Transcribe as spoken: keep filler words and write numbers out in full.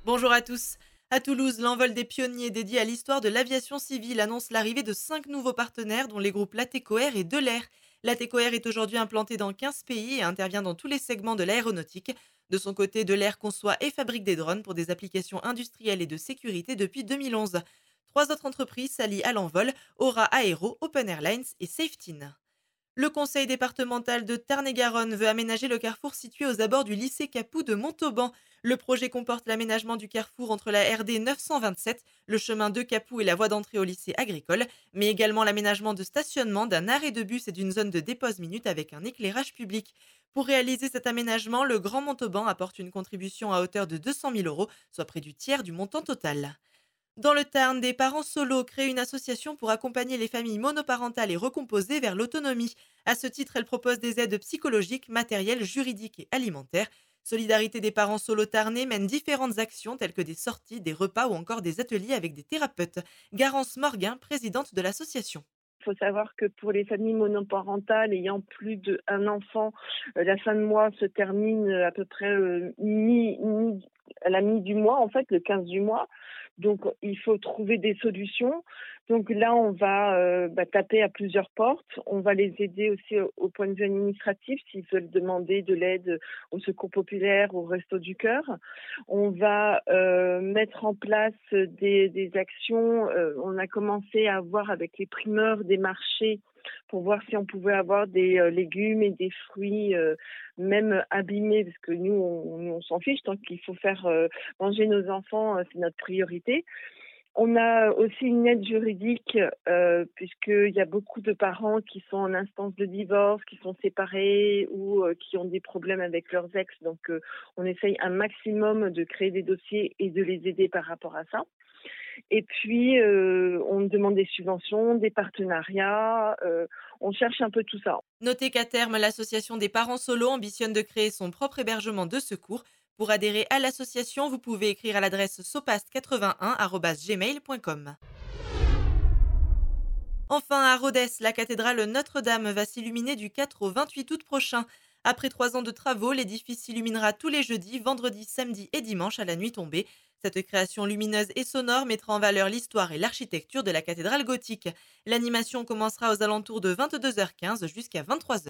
Bonjour à tous. À Toulouse, l'envol des pionniers dédié à l'histoire de l'aviation civile annonce l'arrivée de cinq nouveaux partenaires dont les groupes Latécoère et Delair. Latécoère est aujourd'hui implanté dans quinze pays et intervient dans tous les segments de l'aéronautique. De son côté, Delair conçoit et fabrique des drones pour des applications industrielles et de sécurité depuis deux mille onze. Trois autres entreprises s'allient à l'envol, Aura Aero, Open Airlines et Safetyn. Le conseil départemental de Tarn-et-Garonne veut aménager le carrefour situé aux abords du lycée Capoue de Montauban. Le projet comporte l'aménagement du carrefour entre la R D neuf cent vingt-sept, le chemin de Capoue et la voie d'entrée au lycée agricole, mais également l'aménagement de stationnement, d'un arrêt de bus et d'une zone de dépose minute avec un éclairage public. Pour réaliser cet aménagement, le Grand Montauban apporte une contribution à hauteur de deux cent mille euros, soit près du tiers du montant total. Dans le Tarn, des parents solos créent une association pour accompagner les familles monoparentales et recomposées vers l'autonomie. À ce titre, elle propose des aides psychologiques, matérielles, juridiques et alimentaires. Solidarité des parents solos tarnais mène différentes actions telles que des sorties, des repas ou encore des ateliers avec des thérapeutes. Garance Morguin, présidente de l'association. Il faut savoir que pour les familles monoparentales ayant plus d'un enfant, euh, la fin de mois se termine euh, à peu près euh, mi, mi- à la mi du mois, en fait, le quinze du mois. Donc, il faut trouver des solutions. Donc là, on va euh, bah, taper à plusieurs portes. On va les aider aussi au, au point de vue administratif s'ils veulent demander de l'aide au Secours populaire, au Resto du Cœur. On va euh, mettre en place des, des actions. Euh, on a commencé à voir avec les primeurs des marchés pour voir si on pouvait avoir des euh, légumes et des fruits euh, même abîmés, parce que nous, on, nous, on s'en fiche tant qu'il faut faire euh, manger nos enfants, euh, c'est notre priorité. On a aussi une aide juridique euh, puisqu'il y a beaucoup de parents qui sont en instance de divorce, qui sont séparés ou euh, qui ont des problèmes avec leurs ex. Donc, euh, on essaye un maximum de créer des dossiers et de les aider par rapport à ça. Et puis, euh, on demande des subventions, des partenariats. Euh, on cherche un peu tout ça. Notez qu'à terme, l'association des parents solos ambitionne de créer son propre hébergement de secours. Pour adhérer à l'association, vous pouvez écrire à l'adresse sopast quatre-vingt-un arobase gmail point com. Enfin, à Rhodes, la cathédrale Notre-Dame va s'illuminer du quatre au vingt-huit août prochain. Après trois ans de travaux, l'édifice s'illuminera tous les jeudis, vendredis, samedis et dimanches à la nuit tombée. Cette création lumineuse et sonore mettra en valeur l'histoire et l'architecture de la cathédrale gothique. L'animation commencera aux alentours de vingt-deux heures quinze jusqu'à vingt-trois heures.